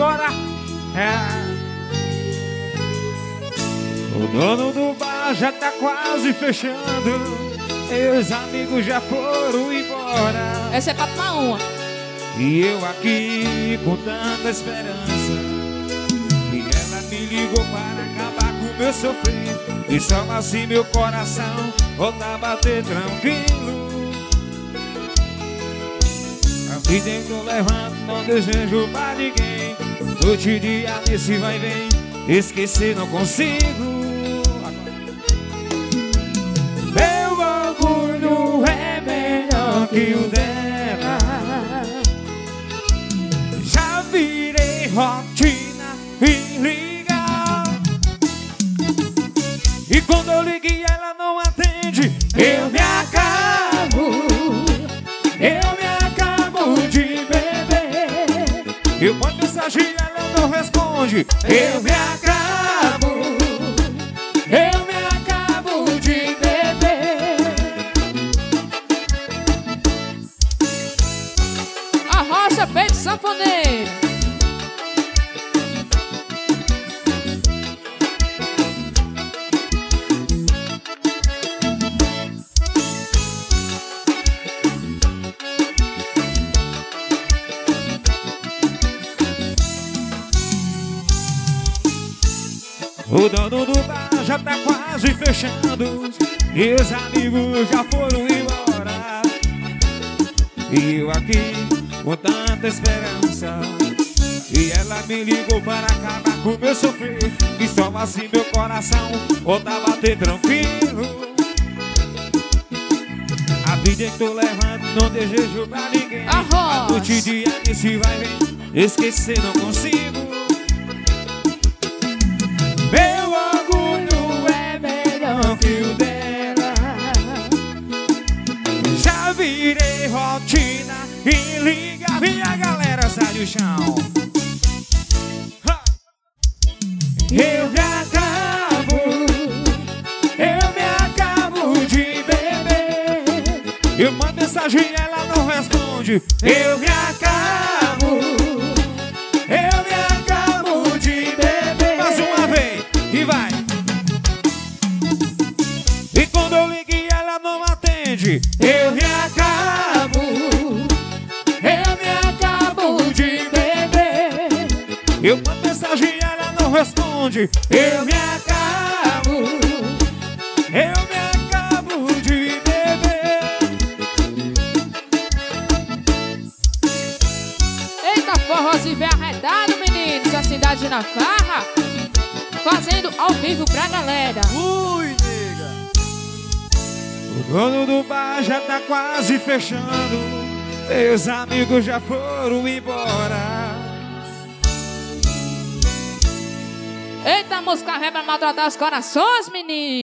embora. O dono do bar já tá quase fechando. Meus amigos já foram embora. Essa é pra tomar uma. E eu aqui com tanta esperança. E ela me ligou para acabar com o meu sofrer. E só assim meu coração volta a bater tranquilo. A vida eu tô levando, não desejo pra ninguém. Noite e dia nesse vai e vem, esquecer não consigo. Meu orgulho é melhor que o dela. Já virei rotina e ligar. E quando eu ligo e ela não atende, eu me acabo. Eu me acabo de beber. Eu mando mensagem e ela não responde. Eu me acabo. Eu me acabo de beber. Arrocha, peito, sanfoneiro. O dono do bar já tá quase fechando. E os amigos já foram embora. E eu aqui com tanta esperança. E ela me ligou para acabar com o meu sofrer. E só assim meu coração volta a bater tranquilo. A vida que tô levando não desejo pra ninguém. A noite e dia nesse vai vem, esquecer não consigo. Meu orgulho é melhor que o dela. Já virei rotina e liga. Minha galera sai do chão. Eu me acabo. Eu me acabo de beber. Eu mando mensagem e ela não responde. Eu me acabo. Eu me acabo de beber. Mais uma vez. E vai. E quando eu ligo e ela não atende, eu me acabo. Eu me acabo de beber. Eu mando mensagem e ela não responde. Eu me acabo. Eu me acabo de beber. Eita, forrozinho bem arretado, meninos. A cidade na farra, fazendo ao vivo pra galera. Ui, nega. O dono do bar já tá quase fechando. Meus amigos já foram embora. Eita, música ré pra maltratar os corações, meninos.